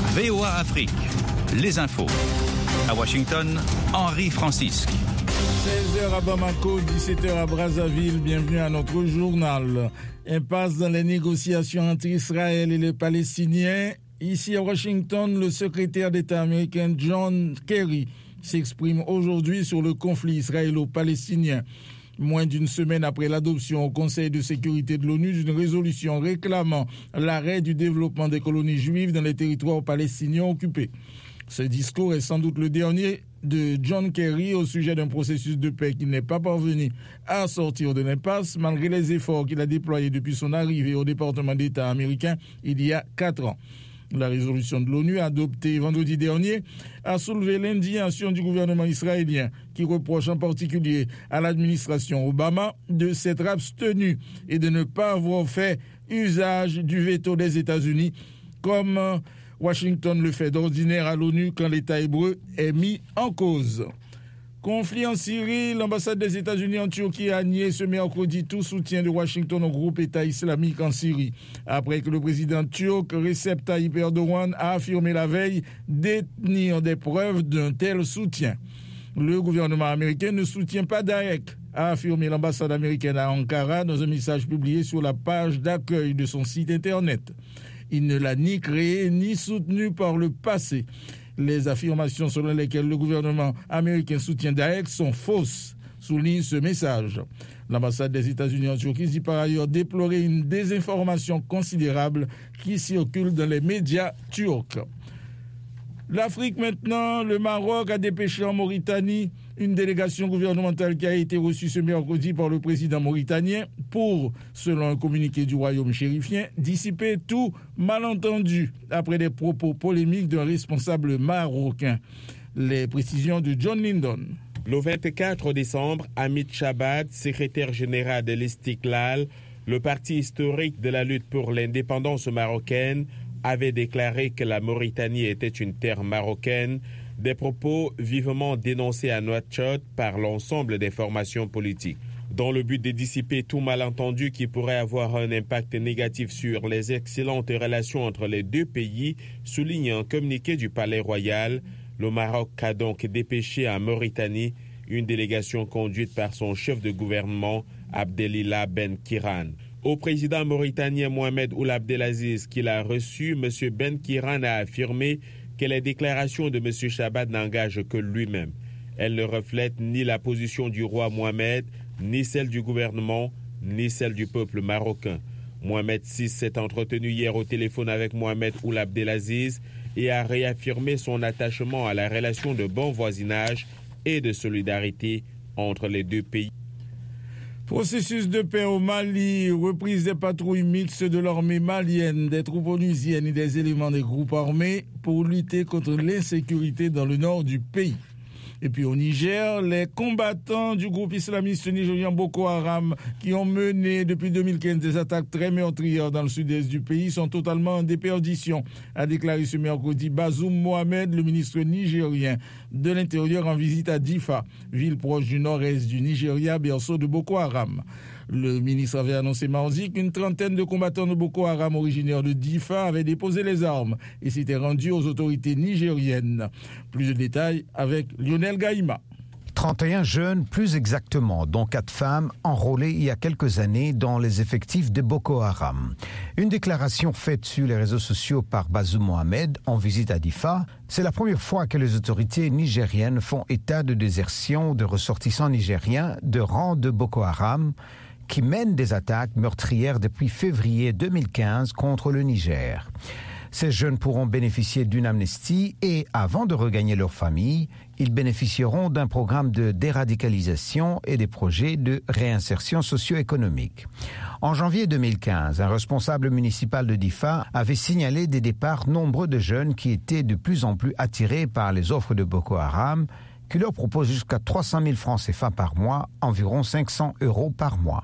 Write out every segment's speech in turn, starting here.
VOA Afrique, les infos. À Washington, Henri Francisque. 16h à Bamako, 17h à Brazzaville, bienvenue à notre journal. Impasse dans les négociations entre Israël et les Palestiniens. Ici à Washington, le secrétaire d'État américain John Kerry s'exprime aujourd'hui sur le conflit israélo-palestinien. Moins d'une semaine après l'adoption au Conseil de sécurité de l'ONU d'une résolution réclamant l'arrêt du développement des colonies juives dans les territoires palestiniens occupés. Ce discours est sans doute le dernier de John Kerry au sujet d'un processus de paix qui n'est pas parvenu à sortir de l'impasse malgré les efforts qu'il a déployés depuis son arrivée au département d'État américain il y a 4 ans. La résolution de l'ONU adoptée vendredi dernier a soulevé l'indignation du gouvernement israélien qui reproche en particulier à l'administration Obama de s'être abstenue et de ne pas avoir fait usage du veto des États-Unis comme Washington le fait d'ordinaire à l'ONU quand l'État hébreu est mis en cause. Conflit en Syrie, l'ambassade des États-Unis en Turquie a nié ce mercredi tout soutien de Washington au groupe État islamique en Syrie, après que le président turc Recep Tayyip Erdogan a affirmé la veille détenir des preuves d'un tel soutien. Le gouvernement américain ne soutient pas Daesh, a affirmé l'ambassade américaine à Ankara dans un message publié sur la page d'accueil de son site internet. Il ne l'a ni créé ni soutenu par le passé. Les affirmations selon lesquelles le gouvernement américain soutient Daesh sont fausses, souligne ce message. L'ambassade des États-Unis en Turquie dit par ailleurs déplorer une désinformation considérable qui circule dans les médias turcs. L'Afrique maintenant, le Maroc a dépêché en Mauritanie une délégation gouvernementale qui a été reçue ce mercredi par le président mauritanien pour, selon un communiqué du royaume chérifien, dissiper tout malentendu après des propos polémiques d'un responsable marocain. Les précisions de John Lyndon. Le 24 décembre, Hamid Chabad, secrétaire général de l'Istiklal, le parti historique de la lutte pour l'indépendance marocaine, avait déclaré que la Mauritanie était une terre marocaine, des propos vivement dénoncés à Nouakchott par l'ensemble des formations politiques. Dans le but de dissiper tout malentendu qui pourrait avoir un impact négatif sur les excellentes relations entre les deux pays, souligne un communiqué du Palais Royal, le Maroc a donc dépêché en Mauritanie une délégation conduite par son chef de gouvernement, Abdelillah Ben Kiran. Au président mauritanien Mohamed Ould Abdelaziz qu'il a reçu, M. Ben Kiran a affirmé que les déclarations de M. Chabad n'engagent que lui-même. Elles ne reflètent ni la position du roi Mohamed, ni celle du gouvernement, ni celle du peuple marocain. Mohamed VI s'est entretenu hier au téléphone avec Mohamed Ould Abdelaziz et a réaffirmé son attachement à la relation de bon voisinage et de solidarité entre les deux pays. Processus de paix au Mali, reprise des patrouilles mixtes de l'armée malienne, des troupes onusiennes et des éléments des groupes armés pour lutter contre l'insécurité dans le nord du pays. Et puis au Niger, les combattants du groupe islamiste nigérien Boko Haram qui ont mené depuis 2015 des attaques très meurtrières dans le sud-est du pays sont totalement en déperdition, a déclaré ce mercredi Bazoum Mohamed, le ministre nigérien de l'Intérieur en visite à Difa, ville proche du nord-est du Nigeria, berceau de Boko Haram. Le ministre avait annoncé mardi qu'une trentaine de combattants de Boko Haram originaires de Difa avaient déposé les armes et s'étaient rendus aux autorités nigériennes. Plus de détails avec Lionel Gaïma. 31 jeunes, plus exactement, dont 4 femmes, enrôlées il y a quelques années dans les effectifs de Boko Haram. Une déclaration faite sur les réseaux sociaux par Bazoum Mohamed en visite à Difa, c'est la première fois que les autorités nigériennes font état de désertion de ressortissants nigériens de rang de Boko Haram qui mènent des attaques meurtrières depuis février 2015 contre le Niger. Ces jeunes pourront bénéficier d'une amnistie et, avant de regagner leur famille, ils bénéficieront d'un programme de déradicalisation et des projets de réinsertion socio-économique. En janvier 2015, un responsable municipal de Difa avait signalé des départs nombreux de jeunes qui étaient de plus en plus attirés par les offres de Boko Haram, qui leur proposent jusqu'à 300 000 francs CFA par mois, environ 500 € par mois.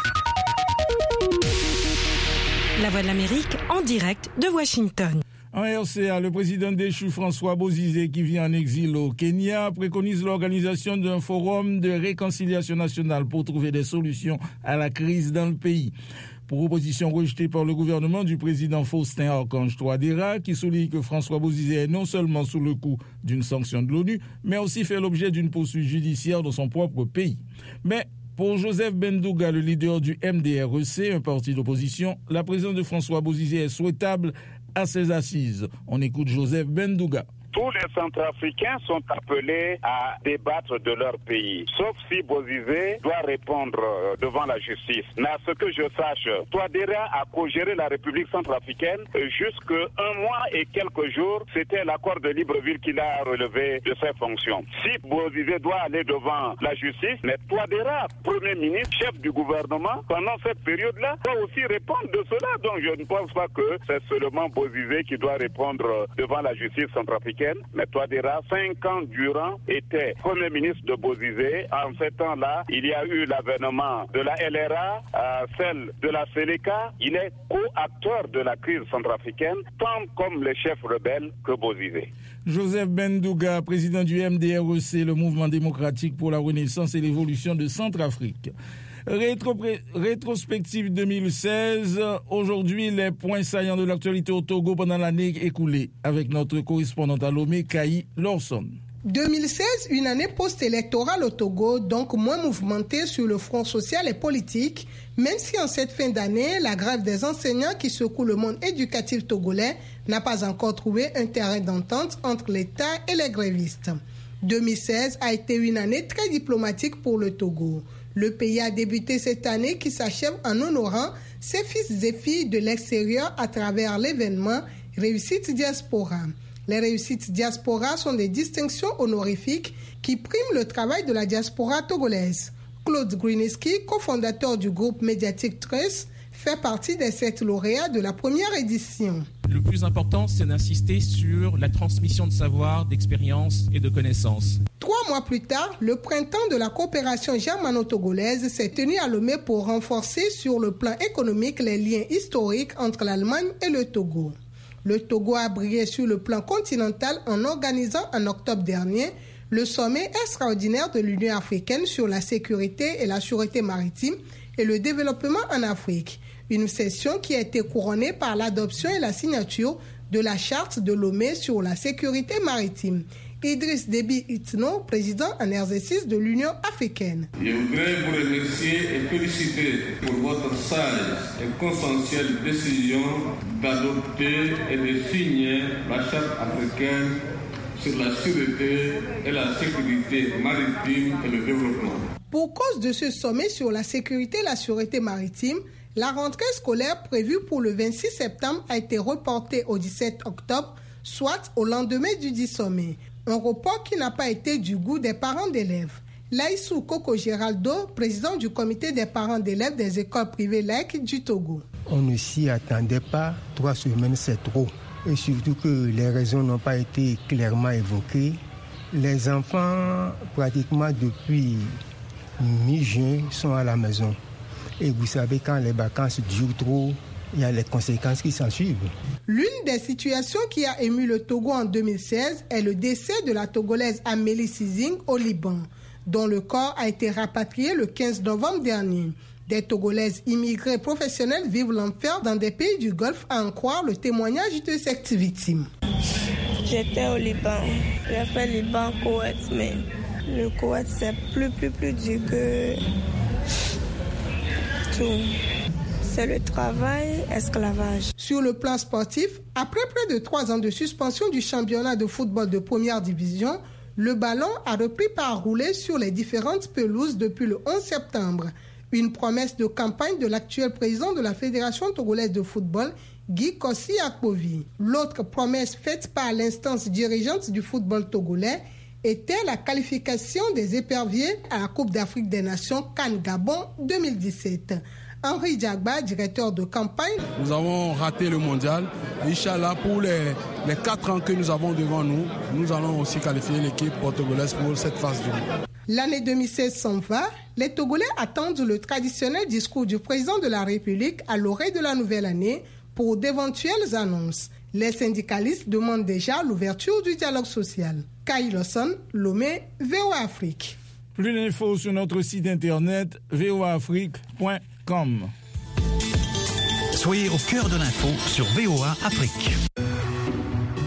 La Voix de l'Amérique en direct de Washington. En RCA, le président déchu François Bozizé, qui vit en exil au Kenya, préconise l'organisation d'un forum de réconciliation nationale pour trouver des solutions à la crise dans le pays. Proposition rejetée par le gouvernement du président Faustin Archange Touadéra, qui souligne que François Bozizé est non seulement sous le coup d'une sanction de l'ONU, mais aussi fait l'objet d'une poursuite judiciaire dans son propre pays. Mais pour Joseph Bendouga, le leader du MDREC, un parti d'opposition, la présence de François Bozizé est souhaitable à ses assises. On écoute Joseph Bendouga. Tous les Centrafricains sont appelés à débattre de leur pays, sauf si Bozizé doit répondre devant la justice. Mais à ce que je sache, Touadéra a co-géré la République centrafricaine jusqu'à 1 mois et quelques jours. C'était l'accord de Libreville qu'il a relevé de ses fonctions. Si Bozizé doit aller devant la justice, mais Touadéra, Premier ministre, chef du gouvernement, pendant cette période-là, doit aussi répondre de cela. Donc je ne pense pas que c'est seulement Bozizé qui doit répondre devant la justice centrafricaine. Mais Touadéra, 5 ans durant, était Premier ministre de Bozizé. En ces temps-là, il y a eu l'avènement de la LRA, celle de la Séléka. Il est co-acteur de la crise centrafricaine, tant comme les chefs rebelles que Bozizé. Joseph Bendouga, président du MDREC, le Mouvement démocratique pour la renaissance et l'évolution de Centrafrique. Rétrospective 2016, aujourd'hui les points saillants de l'actualité au Togo pendant l'année écoulée, avec notre correspondante à Lomé, Kaï Lorson. 2016, une année post-électorale au Togo, donc moins mouvementée sur le front social et politique, même si en cette fin d'année, la grève des enseignants qui secoue le monde éducatif togolais n'a pas encore trouvé un terrain d'entente entre l'État et les grévistes. 2016 a été une année très diplomatique pour le Togo. Le pays a débuté cette année qui s'achève en honorant ses fils et filles de l'extérieur à travers l'événement Réussite Diaspora. Les réussites diaspora sont des distinctions honorifiques qui priment le travail de la diaspora togolaise. Claude Gruniski, cofondateur du groupe médiatique Trace, fait partie des 7 lauréats de la première édition. Le plus important, c'est d'insister sur la transmission de savoir, d'expérience et de connaissances. 3 mois plus tard, le printemps de la coopération germano-togolaise s'est tenu à Lomé pour renforcer sur le plan économique les liens historiques entre l'Allemagne et le Togo. Le Togo a brillé sur le plan continental en organisant en octobre dernier le sommet extraordinaire de l'Union africaine sur la sécurité et la sûreté maritime et le développement en Afrique. Une session qui a été couronnée par l'adoption et la signature de la charte de Lomé sur la sécurité maritime. Idriss Déby Itno, président en exercice de l'Union africaine. Je voudrais vous remercier et féliciter pour votre sage et consensuelle décision d'adopter et de signer la charte africaine sur la sûreté et la sécurité maritime et le développement. Pour cause de ce sommet sur la sécurité et la sûreté maritime, la rentrée scolaire prévue pour le 26 septembre a été reportée au 17 octobre, soit au lendemain du dit sommet. Un report qui n'a pas été du goût des parents d'élèves. Laïssou Koko Géraldo, président du comité des parents d'élèves des écoles privées laïques du Togo. On ne s'y attendait pas, 3 semaines c'est trop. Et surtout que les raisons n'ont pas été clairement évoquées. Les enfants, pratiquement depuis mi-juin, sont à la maison. Et vous savez, quand les vacances durent trop, il y a les conséquences qui s'en suivent. L'une des situations qui a ému le Togo en 2016 est le décès de la Togolaise Amélie Sizing au Liban, dont le corps a été rapatrié le 15 novembre dernier. Des Togolaises immigrées professionnelles vivent l'enfer dans des pays du Golfe, à en croire le témoignage de cette victime. J'étais au Liban. J'ai fait Liban, Koweït, mais le Koweït c'est plus dur que tout. C'est le travail, esclavage. Sur le plan sportif, après près de 3 ans de suspension du championnat de football de première division, le ballon a repris par rouler sur les différentes pelouses depuis le 11 septembre. Une promesse de campagne de l'actuel président de la Fédération togolaise de football, Guy Kossi Akpovi. L'autre promesse faite par l'instance dirigeante du football togolais était la qualification des éperviers à la Coupe d'Afrique des Nations CAN Gabon 2017. Henri Diagba, directeur de campagne. Nous avons raté le mondial. Inch'Allah, pour les 4 ans que nous avons devant nous, nous allons aussi qualifier l'équipe portugaise pour cette phase du monde. L'année 2016 s'en va. Les Togolais attendent le traditionnel discours du président de la République à l'orée de la nouvelle année pour d'éventuelles annonces. Les syndicalistes demandent déjà l'ouverture du dialogue social. Kaï Lawson, Lomé, VOA Afrique. Plus d'infos sur notre site internet voaafrique.com. Soyez au cœur de l'info sur VOA Afrique.